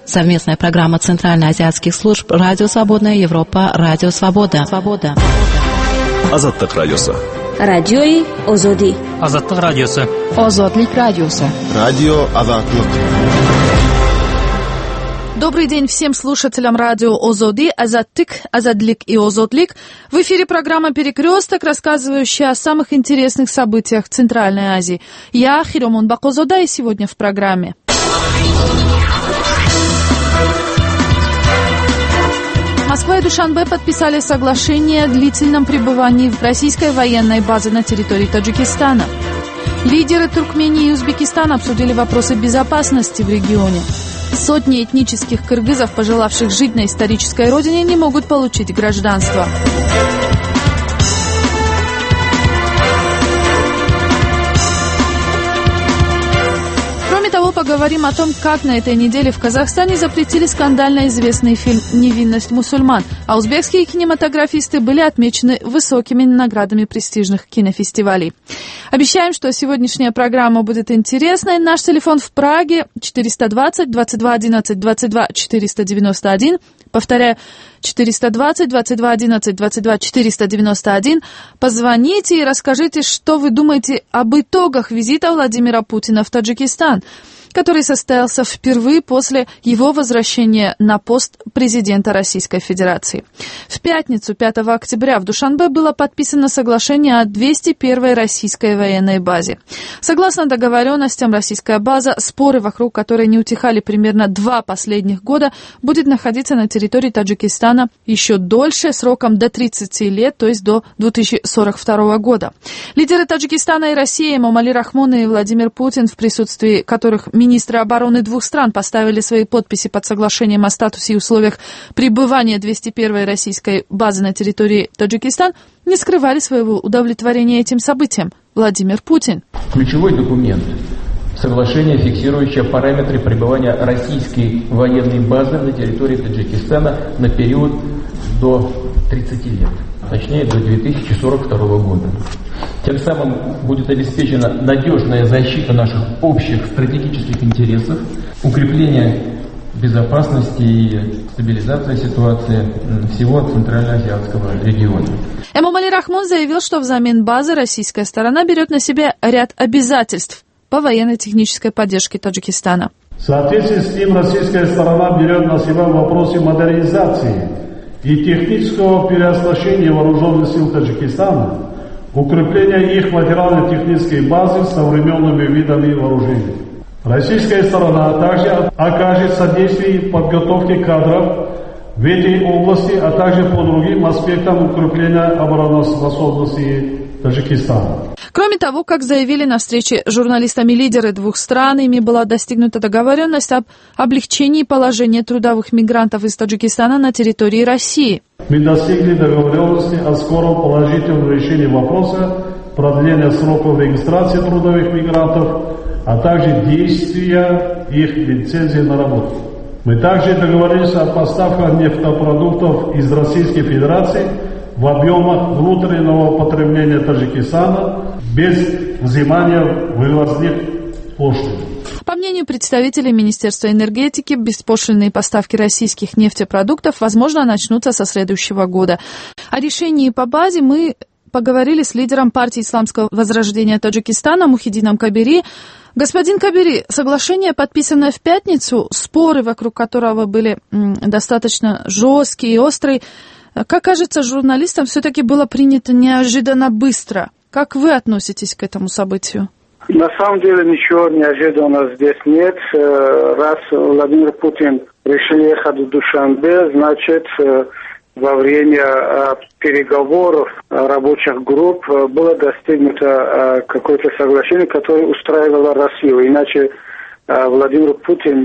Совместная программа Центральноазиатских служб «Радио Свободная Европа», «Радио Свобода». Азаттык радиосы. Радиои Озоди. Азаттык радиосы. Озодлик радиосы. Радио Азаттык. Добрый день всем слушателям радио Озоди, Азаттык, Азадлик и Озодлик. В эфире программа «Перекресток», рассказывающая о самых интересных событиях Центральной Азии. Я Хиромон Бакозода, и сегодня в программе. Москва и Душанбе подписали соглашение о длительном пребывании в российской военной базе на территории Таджикистана. Лидеры Туркмении и Узбекистана обсудили вопросы безопасности в регионе. Сотни этнических кыргызов, пожелавших жить на исторической родине, не могут получить гражданство. Кроме того, поговорим о том, как на этой неделе в Казахстане запретили скандально известный фильм «Невинность мусульман», а узбекские кинематографисты были отмечены высокими наградами престижных кинофестивалей. Обещаем, что сегодняшняя программа будет интересной. Наш телефон в Праге 420 22 11 22 491. Повторяю, 420 22 11 22 491. Позвоните и расскажите, что вы думаете об итогах визита Владимира Путина в Таджикистан, который состоялся впервые после его возвращения на пост президента Российской Федерации. В пятницу, 5 октября, в Душанбе было подписано соглашение о 201-й российской военной базе. Согласно договоренностям, российская база, споры вокруг которой не утихали примерно 2 последних года, будет находиться на территории Таджикистана еще дольше, сроком до 30 лет, то есть до 2042 года. Лидеры Таджикистана и России Эмомали Рахмон и Владимир Путин, в присутствии которых министры обороны двух стран поставили свои подписи под соглашением о статусе и условиях пребывания 201-й российской базы на территории Таджикистана, не скрывали своего удовлетворения этим событием. Владимир Путин. Ключевой документ – соглашение, фиксирующее параметры пребывания российской военной базы на территории Таджикистана на период до 30 лет, точнее до 2042 года. Тем самым будет обеспечена надежная защита наших общих стратегических интересов, укрепление безопасности и стабилизация ситуации всего Центральноазиатского региона. Эмомали Рахмон заявил, что взамен базы российская сторона берет на себя ряд обязательств по военно-технической поддержке Таджикистана. В соответствии с ним российская сторона берет на себя вопросы модернизации и технического переоснащения вооруженных сил Таджикистана, укрепление их материально-технической базы современными видами вооружений. Российская сторона также окажет содействие подготовке кадров в этой области, а также по другим аспектам укрепления обороноспособности Таджикистана. Кроме того, как заявили на встрече с журналистами лидеры двух стран, ими была достигнута договоренность об облегчении положения трудовых мигрантов из Таджикистана на территории России. Мы достигли договоренности о скором положительном решении вопроса продления сроков регистрации трудовых мигрантов, а также действия их лицензии на работу. Мы также договорились о поставках нефтепродуктов из Российской Федерации в объемах внутреннего потребления Таджикистана без взимания вывозных пошлин. По мнению представителей Министерства энергетики, беспошлинные поставки российских нефтепродуктов, возможно, начнутся со следующего года. О решении по базе мы поговорили с лидером партии Исламского возрождения Таджикистана Мухиддином Кабири. Господин Кабири, соглашение, подписанное в пятницу, споры вокруг которого были достаточно жесткие и острые, как кажется журналистам, все-таки было принято неожиданно быстро. Как вы относитесь к этому событию? На самом деле ничего неожиданного здесь нет. Раз Владимир Путин решил ехать в Душанбе, значит, во время переговоров рабочих групп было достигнуто какое-то соглашение, которое устраивало Россию. Иначе Владимир Путин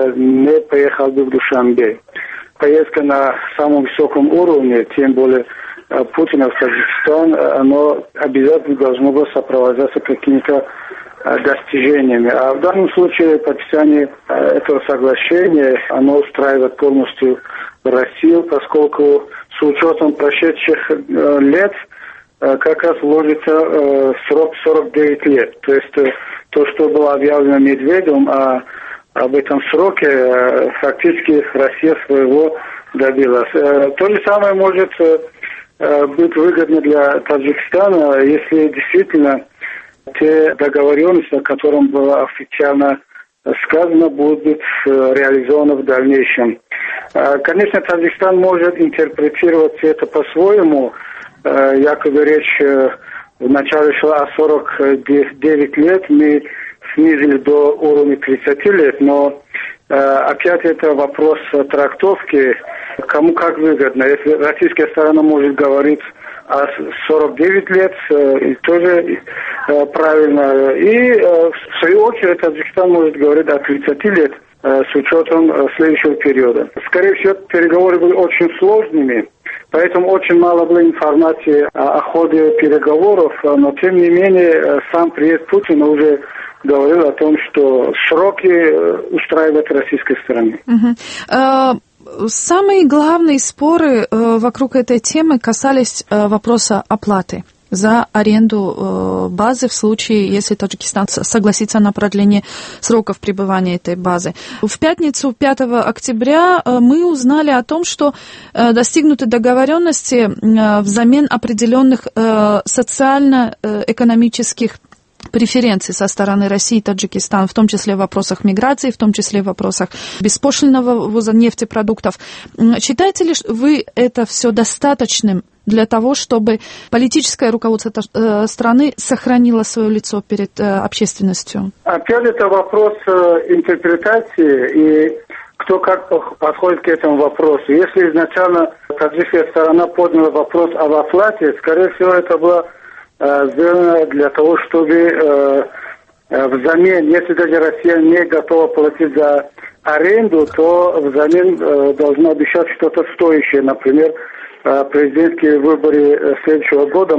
не поехал бы в Душанбе. Поездка на самом высоком уровне, тем более Путина в Таджикистан, оно обязательно должно было сопровождаться какими-то достижениями. А в данном случае подписание этого соглашения, оно устраивает полностью Россию, поскольку с учетом прошедших лет как раз вложится срок 49 лет. То есть то, что было объявлено Медведевым о об этом сроке, фактически Россия своего добилась. То же самое может быть выгодно для Таджикистана, если действительно те договоренности, о которых было официально сказано, будут реализованы в дальнейшем. Конечно, Таджикистан может интерпретировать это по-своему. Якобы речь вначале шла о 49 лет, мы снизили до уровня 30 лет, но опять это вопрос трактовки, кому как выгодно. Если российская сторона может говорить о 49 лет, и тоже правильно. И в свою очередь Таджикистан может говорить о 30 лет с учетом следующего периода. Скорее всего, переговоры были очень сложными, поэтому очень мало было информации о ходе переговоров, но тем не менее сам президент Путин уже говорил о том, что сроки устраивают российской стороны. Самые главные споры вокруг этой темы касались вопроса оплаты за аренду базы в случае, если Таджикистан согласится на продление сроков пребывания этой базы. В пятницу, 5 октября, мы узнали о том, что достигнуты договоренности взамен определенных социально-экономических преференций со стороны России и Таджикистана, в том числе в вопросах миграции, в том числе в вопросах беспошлинного ввоза нефтепродуктов. Считаете ли вы это все достаточным для того, чтобы политическое руководство страны сохранило свое лицо перед общественностью? Опять это вопрос интерпретации и кто как подходит к этому вопросу. Если изначально таджикская сторона подняла вопрос об оплате, скорее всего, это было сделано для того, чтобы взамен, если даже Россия не готова платить за аренду, то взамен должна обещать что-то стоящее. Например, президентские выборы следующего года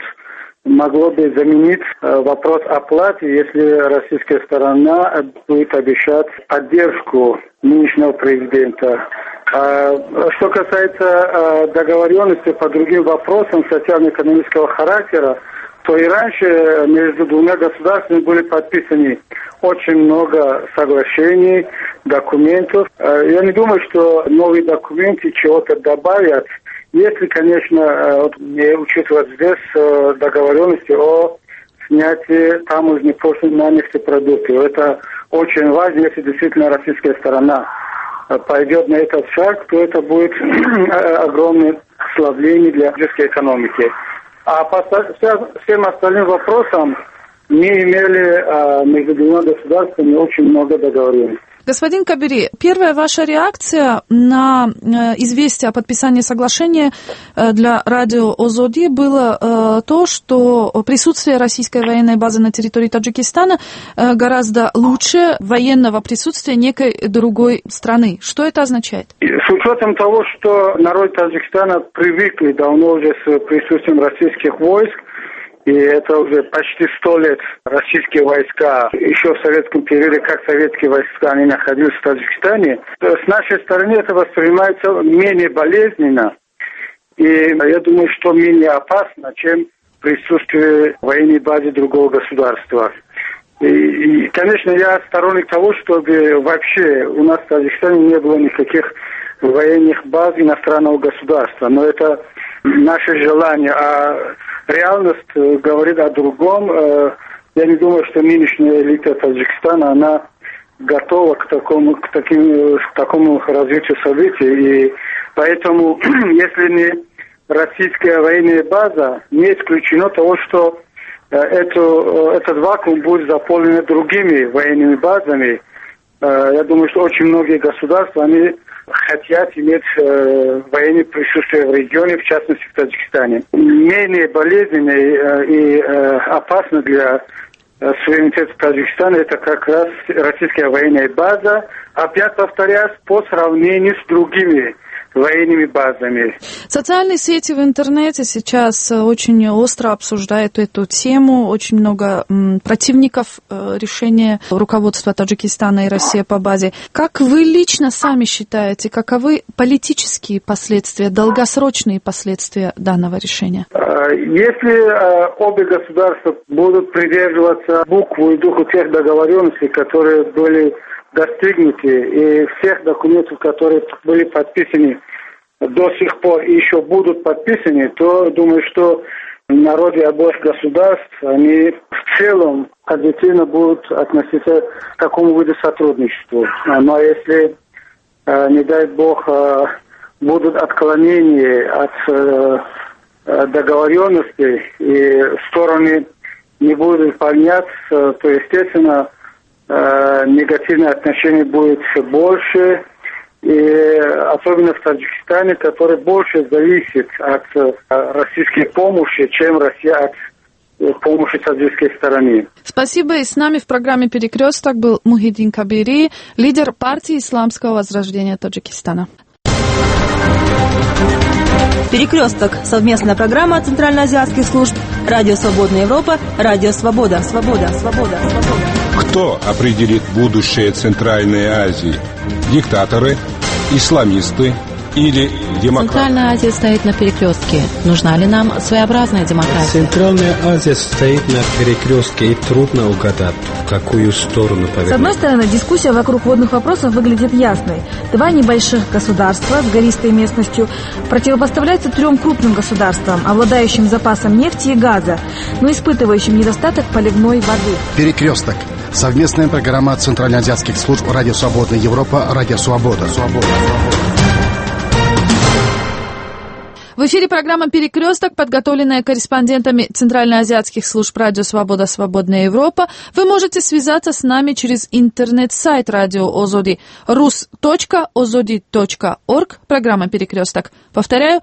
могло бы заменить вопрос оплаты, если российская сторона будет обещать поддержку нынешнего президента. Что касается договоренности по другим вопросам социально-экономического характера, то и раньше между двумя государствами были подписаны очень много соглашений, документов. Я не думаю, что новые документы чего-то добавят, если, конечно, не учитывать здесь договоренности о снятии таможенной пошлины на нефтепродукты. Это очень важно, если действительно российская сторона пойдет на этот шаг, то это будет огромное ослабление для российской экономики. А по всем остальным вопросам мы имели между двумя государствами очень много договоренностей. Господин Кабири, первая ваша реакция на известие о подписании соглашения для радио Озоди было то, что присутствие российской военной базы на территории Таджикистана гораздо лучше военного присутствия некой другой страны. Что это означает? С учетом того, что народ Таджикистана привыкли давно уже с присутствием российских войск, и это уже почти 100 лет российские войска, еще в советском периоде, как советские войска, они находились в Таджикистане. С нашей стороны это воспринимается менее болезненно. И я думаю, что менее опасно, чем присутствие военной базы другого государства. И, конечно, я сторонник того, чтобы вообще у нас в Таджикистане не было никаких военных баз иностранного государства. Но это наше желание. А реальность говорит о другом. Я не думаю, что нынешняя элита Таджикистана, она готова к такому развитию событий. И поэтому, если не российская военная база, не исключено того, что этот вакуум будет заполнен другими военными базами. Я думаю, что очень многие государства, они хотят иметь военное присутствие в регионе, в частности в Таджикистане. Менее болезненное и опасно для суверенитета Таджикистана это как раз российская военная база, опять повторяюсь, по сравнению с другими военными базами. Социальные сети в интернете сейчас очень остро обсуждают эту тему. Очень много противников решения руководства Таджикистана и России по базе. Как вы лично сами считаете, каковы политические последствия, долгосрочные последствия данного решения? Если обе государства будут придерживаться буквы и духу тех договоренностей, которые были достигнуты, и всех документов, которые были подписаны до сих пор и еще будут подписаны, то думаю, что народы обоих государств, они в целом объективно будут относиться к такому виду сотрудничества. Но если, не дай бог, будут отклонения от договоренности и стороны не будут выполняться, то, естественно, негативное отношение будет больше, и особенно в Таджикистане, который больше зависит от российской помощи, чем Россия от помощи таджикской стороны. Спасибо. И с нами в программе «Перекресток» был Мухиддин Кабири, лидер партии Исламского возрождения Таджикистана. «Перекресток» — совместная программа центральноазиатских служб «Радио Свободная Европа», «Радио Свобода». Кто определит будущее Центральной Азии? Диктаторы, исламисты или демократы? Центральная Азия стоит на перекрестке. Нужна ли нам своеобразная демократия? Центральная Азия стоит на перекрестке, и трудно угадать, в какую сторону повернуть. С одной стороны, дискуссия вокруг водных вопросов выглядит ясной. Два небольших государства с гористой местностью противопоставляются трем крупным государствам, обладающим запасом нефти и газа, но испытывающим недостаток поливной воды. Перекресток. Совместная программа центральноазиатских служб «Радио Свободная Европа», «Радио Свобода». В эфире программа «Перекресток», подготовленная корреспондентами центральноазиатских служб «Радио Свобода», «Свободная Европа». Вы можете связаться с нами через интернет-сайт радио Озоди rus.ozodi.org, программа «Перекресток». Повторяю,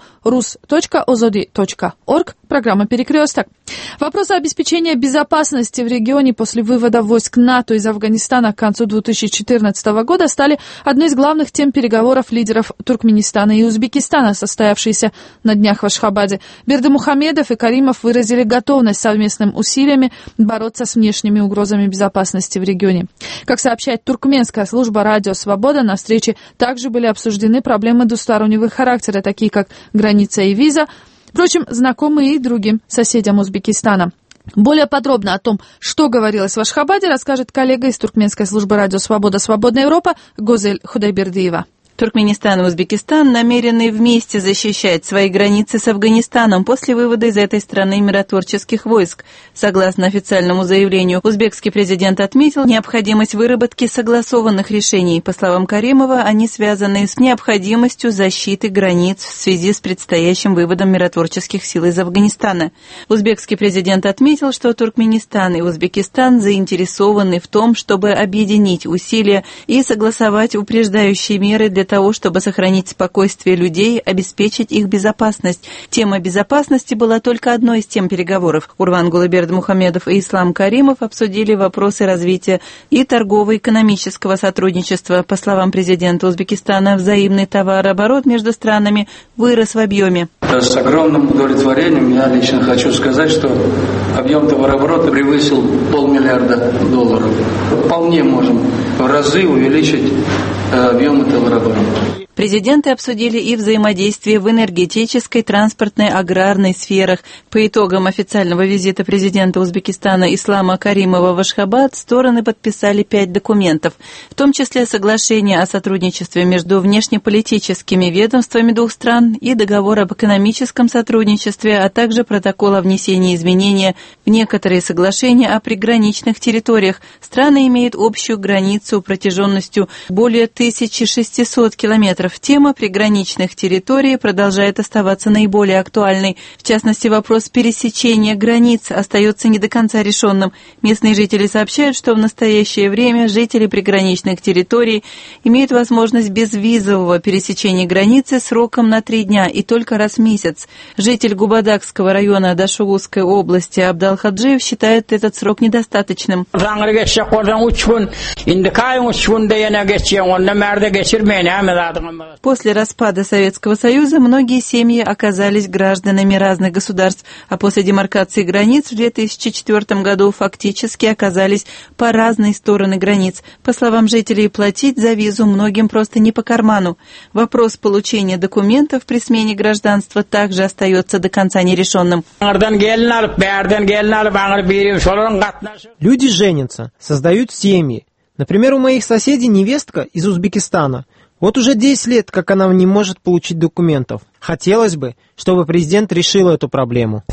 rus.ozodi.org, программа «Перекресток». Вопросы обеспечения безопасности в регионе после вывода войск НАТО из Афганистана к концу 2014 года стали одной из главных тем переговоров лидеров Туркменистана и Узбекистана, состоявшиеся на днях в Ашхабаде. Бердымухамедов и Каримов выразили готовность совместными усилиями бороться с внешними угрозами безопасности в регионе. Как сообщает туркменская служба «Радио Свобода», на встрече также были обсуждены проблемы двустороннего характера, такие как граница и виза, впрочем, знакомые и другим соседям Узбекистана. Более подробно о том, что говорилось в Ашхабаде, расскажет коллега из туркменской службы «Радио Свобода», «Свободная Европа» Гозель Худайбердиева. Туркменистан и Узбекистан намерены вместе защищать свои границы с Афганистаном после вывода из этой страны миротворческих войск. Согласно официальному заявлению, узбекский президент отметил необходимость выработки согласованных решений. По словам Каримова, они связаны с необходимостью защиты границ в связи с предстоящим выводом миротворческих сил из Афганистана. Узбекский президент отметил, что Туркменистан и Узбекистан заинтересованы в том, чтобы объединить усилия и согласовать упреждающие меры для того, чтобы сохранить спокойствие людей, обеспечить их безопасность. Тема безопасности была только одной из тем переговоров. Урвангул Бердымухамедов и Ислам Каримов обсудили вопросы развития и торгово-экономического сотрудничества. По словам президента Узбекистана, взаимный товарооборот между странами вырос в объеме. С огромным удовлетворением я лично хочу сказать, что объем товарооборота превысил $500 миллиарда. Вполне можем в разы увеличить объемы товарооборота. Президенты обсудили и взаимодействие в энергетической, транспортной, аграрной сферах. По итогам официального визита президента Узбекистана Ислама Каримова в Ашхабад стороны подписали 5 документов, в том числе соглашение о сотрудничестве между внешнеполитическими ведомствами двух стран и договор об экономическом сотрудничестве, а также протокол о внесении изменений в некоторые соглашения о приграничных территориях. Страны имеют общую границу протяженностью более 1600 километров. Тема приграничных территорий продолжает оставаться наиболее актуальной. В частности, вопрос пересечения границ остается не до конца решенным. Местные жители сообщают, что в настоящее время жители приграничных территорий имеют возможность безвизового пересечения границы сроком на 3 дня и только раз в месяц. Житель Губадакского района Дашугузской области Абдал Хаджиев считает этот срок недостаточным. После распада Советского Союза многие семьи оказались гражданами разных государств, а после демаркации границ в 2004 году фактически оказались по разные стороны границ. По словам жителей, платить за визу многим просто не по карману. Вопрос получения документов при смене гражданства также остается до конца нерешенным. Люди женятся, создают семьи, Например, у моих соседей невестка из Узбекистана. Вот уже 10 лет, как она не может получить документов. Хотелось бы, чтобы президент решил эту проблему.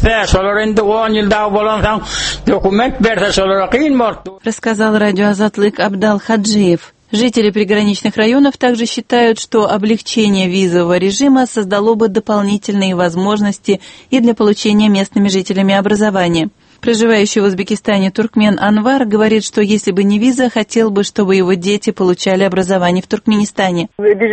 Рассказал радио Азатлык Абдал Хаджиев. Жители приграничных районов также считают, что облегчение визового режима создало бы дополнительные возможности и для получения местными жителями образования. Проживающий в Узбекистане туркмен Анвар говорит, что если бы не виза, хотел бы, чтобы его дети получали образование в Туркменистане.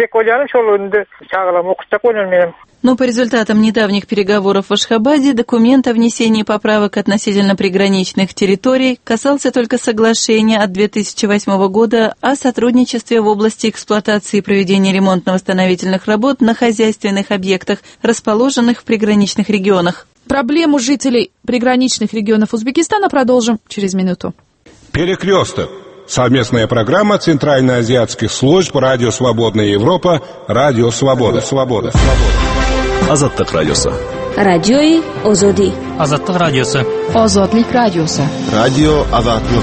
Но по результатам недавних переговоров в Ашхабаде документ о внесении поправок относительно приграничных территорий касался только соглашения от 2008 года о сотрудничестве в области эксплуатации и проведения ремонтно-восстановительных работ на хозяйственных объектах, расположенных в приграничных регионах. Проблему жителей приграничных регионов Узбекистана продолжим через минуту. Перекресток. Совместная программа Центральноазиатских служб Радио Свободная Европа, Радио Свобода. Азаттык радиосы. Радиои Озоди. Азаттык радиосы. Озодлик радиосы. Радио Азаттык.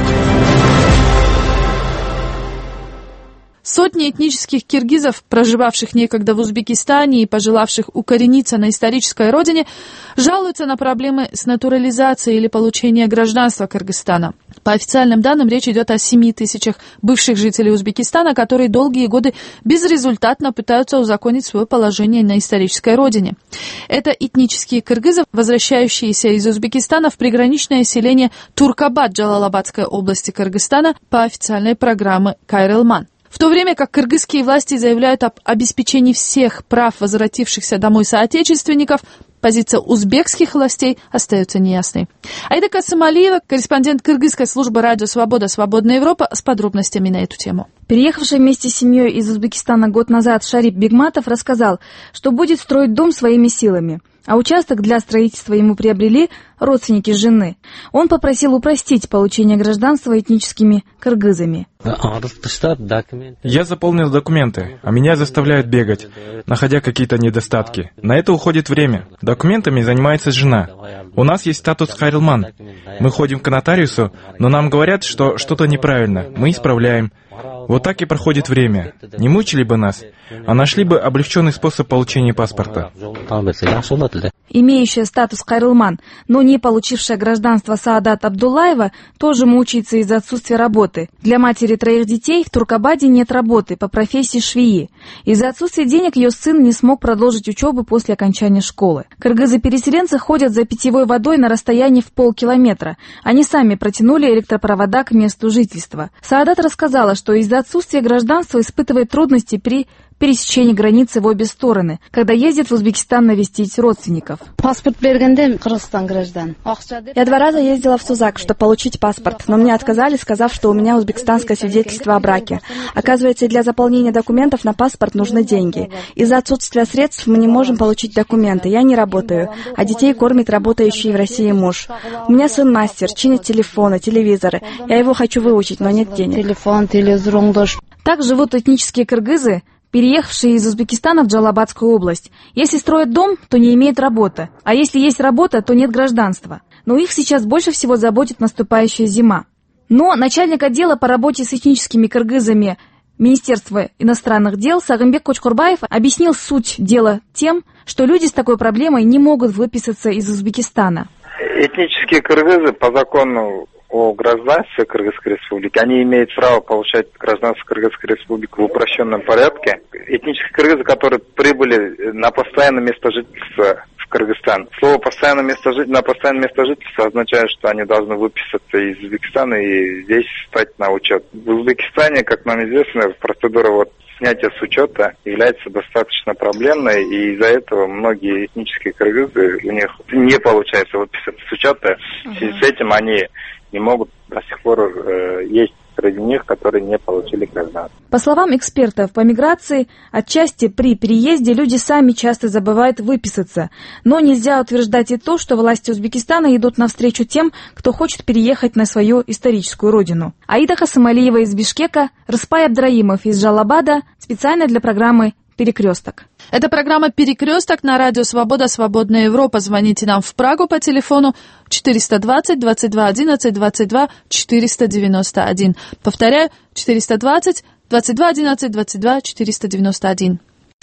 Сотни этнических киргизов, проживавших некогда в Узбекистане и пожелавших укорениться на исторической родине, жалуются на проблемы с натурализацией или получением гражданства Кыргызстана. По официальным данным, речь идет о 7 тысячах бывших жителей Узбекистана, которые долгие годы безрезультатно пытаются узаконить свое положение на исторической родине. Это этнические кыргызы, возвращающиеся из Узбекистана в приграничное селение Туркабад Джалалабадской области Кыргызстана по официальной программе Кайрылман. В то время как кыргызские власти заявляют об обеспечении всех прав возвратившихся домой соотечественников, позиция узбекских властей остается неясной. Аида Касымалиева, корреспондент кыргызской службы «Радио Свобода. Свободная Европа» с подробностями на эту тему. Переехавший вместе с семьей из Узбекистана год назад Шарип Бегматов рассказал, что будет строить дом своими силами. А участок для строительства ему приобрели родственники жены. Он попросил упростить получение гражданства этническими кыргызами. Я заполнил документы, а меня заставляют бегать, находя какие-то недостатки. На это уходит время. Документами занимается жена. У нас есть статус Хайрлман. Мы ходим к нотариусу, но нам говорят, что что-то неправильно. Мы исправляем. Вот так и проходит время. Не мучили бы нас, а нашли бы облегченный способ получения паспорта. Имеющая статус Хайрлман, но не получившая гражданство Саадат Абдуллаева, тоже мучается из-за отсутствия работы. Для матери 3 детей в Туркабаде нет работы по профессии швеи. Из-за отсутствия денег ее сын не смог продолжить учебу после окончания школы. Кыргызы-переселенцы ходят за питьевой водой на расстоянии в полкилометра. Они сами протянули электропровода к месту жительства. Саадат рассказала, что из-за отсутствия гражданства испытывает трудности при пересечении границы в обе стороны, когда ездит в Узбекистан навестить родственников. Я 2 раза ездила в Сузак, чтобы получить паспорт, но мне отказали, сказав, что у меня узбекистанское свидетельство о браке. Оказывается, для заполнения документов на паспорт нужны деньги. Из-за отсутствия средств мы не можем получить документы. Я не работаю, а детей кормит работающий в России муж. У меня сын мастер, чинит телефоны, телевизоры. Я его хочу выучить, но нет денег. Так живут этнические кыргызы, переехавшие из Узбекистана в Джалалабадскую область. Если строят дом, то не имеют работы, а если есть работа, то нет гражданства. Но их сейчас больше всего заботит наступающая зима. Но начальник отдела по работе с этническими кыргызами Министерства иностранных дел Сагымбек Кочкурбаев объяснил суть дела тем, что люди с такой проблемой не могут выписаться из Узбекистана. Этнические кыргызы по закону о гражданстве Кыргызской Республики, они имеют право получать гражданство Кыргызской Республики в упрощенном порядке. Этнические кыргызы, которые прибыли на постоянное место жительства в Кыргызстан. Слово «постоянное место жительства» означает, что они должны выписаться из Узбекистана и здесь стать на учет. В Узбекистане, как нам известно, процедура снятия с учета является достаточно проблемной, и из-за этого многие этнические кыргызы, у них не получается выписаться с учета. В связи с этим они не могут до сих пор есть среди них, которые не получили гражданство. По словам экспертов по миграции, отчасти при переезде люди сами часто забывают выписаться. Но нельзя утверждать и то, что власти Узбекистана идут навстречу тем, кто хочет переехать на свою историческую родину. Аида Касымалиева из Бишкека, Рыспай Абдраимов из Джалалабада, специально для программы «Перекресток». Это программа «Перекресток» на радио «Свобода», «Свободная Европа». Звоните нам в Прагу по телефону 420 22 11 22 491. Повторяю, 420 22 11 22 491.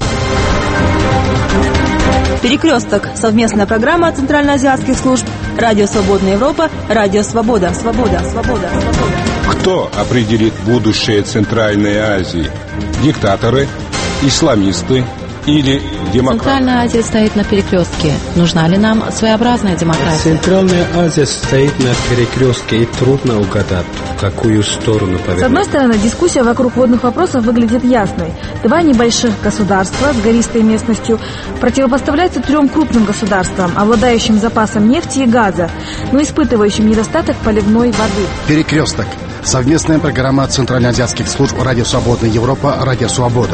«Перекресток» — совместная программа центральноазиатских служб «Радио Свободная Европа», «Радио Свобода». Свобода, свобода, свобода. Кто определит будущее Центральной Азии? Диктаторы, исламисты или демократы? Центральная Азия стоит на перекрестке. Нужна ли нам своеобразная демократия? Центральная Азия стоит на перекрестке, и трудно угадать, в какую сторону повернуть. С одной стороны, дискуссия вокруг водных вопросов выглядит ясной. Два небольших государства с гористой местностью противопоставляются трем крупным государствам, обладающим запасом нефти и газа, но испытывающим недостаток поливной воды. Перекресток. Совместная программа центральноазиатских служб «Радио Свободная Европа», «Радио Свобода».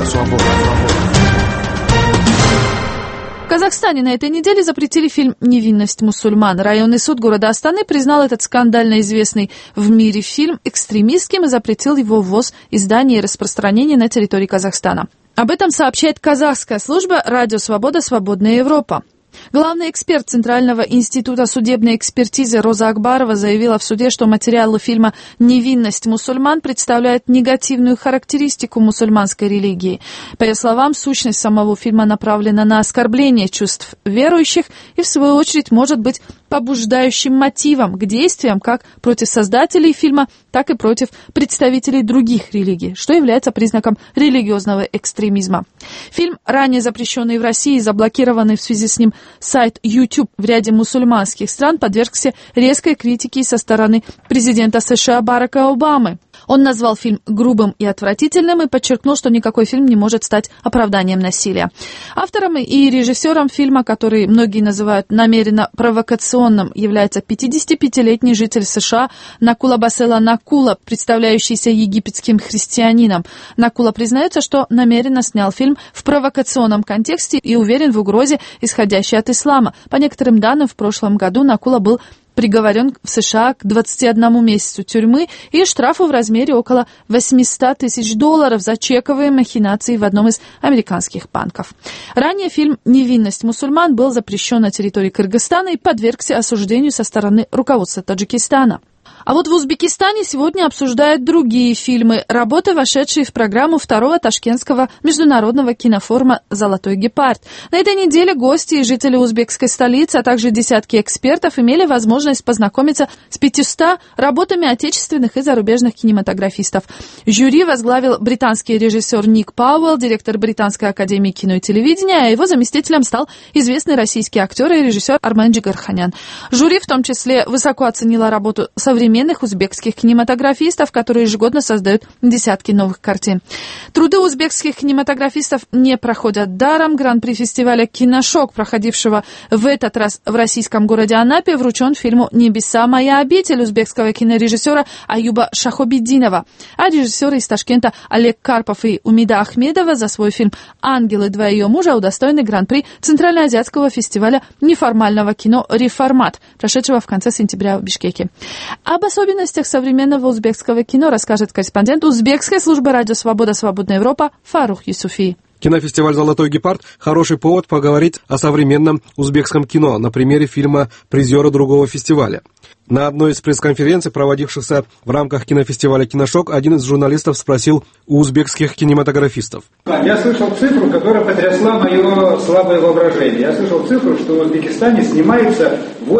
В Казахстане на этой неделе запретили фильм «Невинность мусульман». Районный суд города Астаны признал этот скандально известный в мире фильм экстремистским и запретил его ввоз, издание и распространение на территории Казахстана. Об этом сообщает казахская служба «Радио Свобода. Свободная Европа». Главный эксперт Центрального института судебной экспертизы Роза Акбарова заявила в суде, что материалы фильма «Невинность мусульман» представляют негативную характеристику мусульманской религии. По ее словам, сущность самого фильма направлена на оскорбление чувств верующих и, в свою очередь, может быть побуждающим мотивом к действиям как против создателей фильма, так и против представителей других религий, что является признаком религиозного экстремизма. Фильм, ранее запрещенный в России и заблокированный в связи с ним сайт YouTube в ряде мусульманских стран, подвергся резкой критике со стороны президента США Барака Обамы. Он назвал фильм грубым и отвратительным и подчеркнул, что никакой фильм не может стать оправданием насилия. Автором и режиссером фильма, который многие называют намеренно провокационным, является 55-летний житель США Накула Басела Накула, представляющийся египетским христианином. Накула признается, что намеренно снял фильм в провокационном контексте и уверен в угрозе, исходящей от ислама. По некоторым данным, в прошлом году Накула был приговорен в США к 21 месяцу тюрьмы и штрафу в размере около $800 тысяч за чековые махинации в одном из американских банков. Ранее фильм «Невинность мусульман» был запрещен на территории Кыргызстана и подвергся осуждению со стороны руководства Таджикистана. А вот в Узбекистане сегодня обсуждают другие фильмы, работы, вошедшие в программу второго ташкентского международного кинофорума «Золотой гепард». На этой неделе гости и жители узбекской столицы, а также десятки экспертов имели возможность познакомиться с 500 работами отечественных и зарубежных кинематографистов. Жюри возглавил британский режиссер Ник Пауэлл, директор Британской академии кино и телевидения, а его заместителем стал известный российский актер и режиссер Армен Джигарханян. Жюри в том числе высоко оценило работу современных узбекских кинематографистов, которые ежегодно создают десятки новых картин. Труды узбекских кинематографистов не проходят даром. Гран-при фестиваля «Киношок», проходившего в этот раз в российском городе Анапе, вручен фильму «Небеса. Моя обитель» узбекского кинорежиссера Аюба Шахобиддинова. А режиссеры из Ташкента Олег Карпов и Умида Ахмедова за свой фильм «Ангелы. Два ее мужа» удостоены Гран-при Центральноазиатского фестиваля неформального кино «Реформат», прошедшего в конце сентября в Бишкеке. Об особенностях современного узбекского кино расскажет корреспондент узбекской службы «Радио Свобода. Свободная Европа» Фарух Юсуфи. Кинофестиваль «Золотой гепард» – хороший повод поговорить о современном узбекском кино на примере фильма призера другого фестиваля. На одной из пресс-конференций, проводившихся в рамках кинофестиваля «Киношок», один из журналистов спросил у узбекских кинематографистов. Я слышал цифру, которая потрясла мое слабое воображение. Я слышал цифру, что в Узбекистане снимается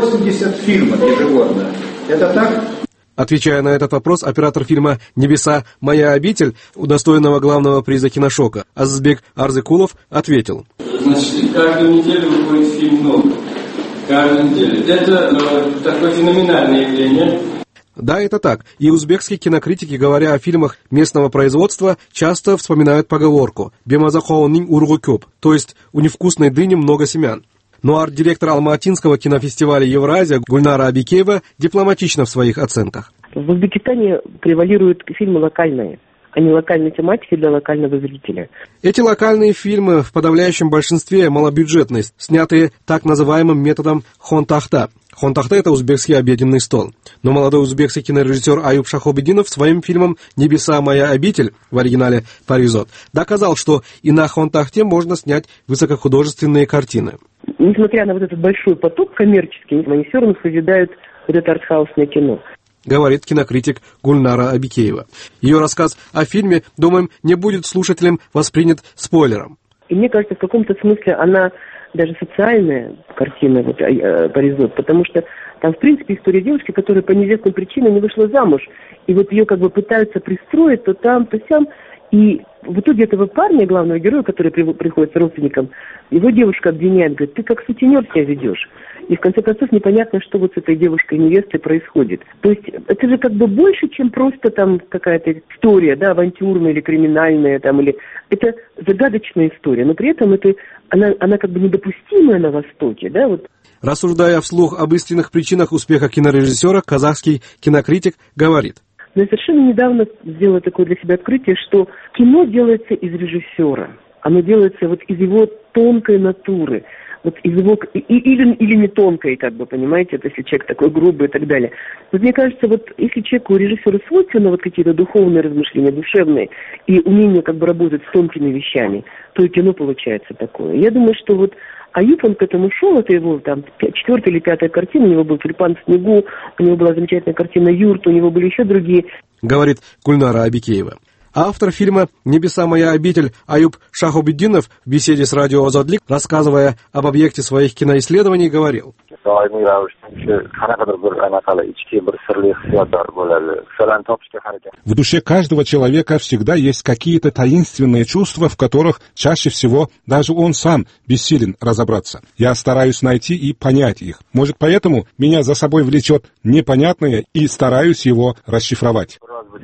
80 фильмов ежегодно. Это так? Отвечая на этот вопрос, оператор фильма «Небеса. Моя обитель», удостоенного главного приза «Киношока», Азбек Арзыкулов, ответил. Значит, каждую неделю выходит фильм новый. Каждую неделю. Это такое феноменальное явление. Да, это так. И узбекские кинокритики, говоря о фильмах местного производства, часто вспоминают поговорку «Бемазахоунин ургу кёп», то есть «У невкусной дыни много семян». Но арт-директор Алматинского кинофестиваля «Евразия» Гульнара Абикеева дипломатична в своих оценках. В Узбекистане превалируют фильмы локальные, а не локальной тематики для локального зрителя. Эти локальные фильмы в подавляющем большинстве малобюджетные, снятые так называемым методом хонтахта. Хонтахта — это узбекский обеденный стол. Но молодой узбекский кинорежиссер Аюб Шахобидинов своим фильмом «Небеса. Моя обитель», в оригинале «Паризот», доказал, что и на Хонтахте можно снять высокохудожественные картины. Несмотря на вот этот большой поток коммерческий, они все равно созидают вот это артхаусное кино. Говорит кинокритик Гульнара Абикеева. Ее рассказ о фильме, думаем, не будет слушателям воспринят спойлером. И мне кажется, в каком-то смысле она даже социальная картина, вот, «Паризот», потому что там, в принципе, история девушки, которая по неизвестным причинам не вышла замуж. И вот ее как бы пытаются пристроить то там, то сям. И в итоге этого парня, главного героя, который приходит с родственником, его девушка обвиняет, говорит, ты как сутенер себя ведешь. И в конце концов непонятно, что вот с этой девушкой-невестой происходит. То есть это же как бы больше, чем просто там какая-то история, да, авантюрная или криминальная, там, или... Это загадочная история, но при этом это, она как бы недопустимая на Востоке, да, вот. Рассуждая вслух об истинных причинах успеха кинорежиссера, казахский кинокритик говорит. Но я совершенно недавно сделала такое для себя открытие, что кино делается из режиссера. Оно делается вот из его тонкой натуры. Вот из его... Или не тонкой, как бы, понимаете, это если человек такой грубый и так далее. Вот мне кажется, вот если человеку, режиссеру свойственно вот какие-то духовные размышления, душевные, и умение как бы работать с тонкими вещами, то и кино получается такое. Я думаю, что вот Аюб, он к этому шел, это его там 4-я или 5-я картина, у него был «Тюльпан в снегу», у него была замечательная картина «Юрт», у него были еще другие. Говорит Гульнара Абикеева. Автор фильма «Небеса. Моя обитель» Аюб Шахобидинов в беседе с радио «Азадлик», рассказывая об объекте своих киноисследований, говорил. В душе каждого человека всегда есть какие-то таинственные чувства, в которых чаще всего даже он сам бессилен разобраться. Я стараюсь найти и понять их. Может, поэтому меня за собой влечет непонятное и стараюсь его расшифровать.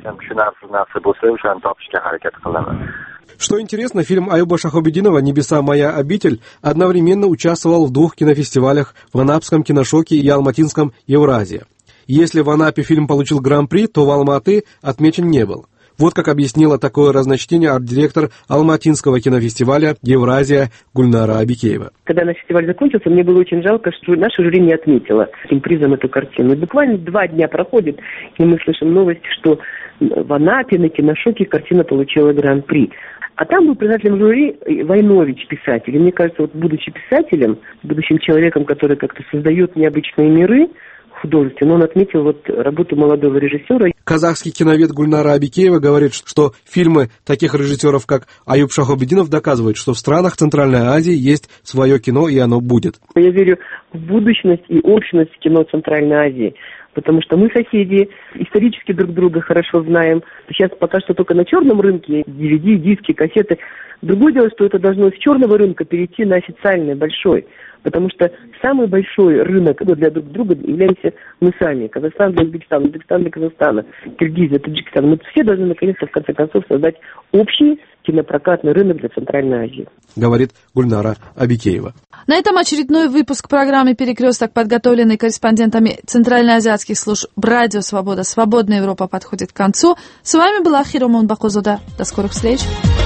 Что интересно, фильм Аюба Шахобидинова «Небеса. Моя обитель» одновременно участвовал в 2 кинофестивалях в Анапском киношоке и Алматинском Евразия. Если в Анапе фильм получил гран-при, то в Алматы отмечен не был. Вот как объяснила такое разночтение арт-директор Алматинского кинофестиваля «Евразия» Гульнара Абикеева. Когда наш фестиваль закончился, мне было очень жалко, что наша жюри не отметила этим призом эту картину. И буквально 2 дня проходит, и мы слышим новость, что в Анапе на киношоке картина получила гран-при. А там был председателем жюри Войнович, писатель. И мне кажется, вот будучи писателем, будущим человеком, который как-то создает необычные миры художественные, он отметил вот работу молодого режиссера. Казахский киновед Гульнара Абикеева говорит, что фильмы таких режиссеров, как Аюб Шахобидинов, доказывают, что в странах Центральной Азии есть свое кино, и оно будет. Я верю в будущность и общность кино Центральной Азии. Потому что мы соседи, исторически друг друга хорошо знаем. Сейчас пока что только на черном рынке DVD, диски, кассеты. Другое дело, что это должно с черного рынка перейти на официальный, большой. Потому что самый большой рынок для друг друга являемся мы сами. Казахстан для Узбекистана, Узбекистан для Казахстана, Киргизия, Таджикистан. Мы все должны наконец-то, в конце концов, создать общий кинопрокатный рынок для Центральной Азии. Говорит Гульнара Абикеева. На этом очередной выпуск программы «Перекресток», подготовленный корреспондентами центральноазиатских служб «Радио Свобода», «Свободная Европа» подходит к концу. С вами была Хиромон Бакозода. До скорых встреч.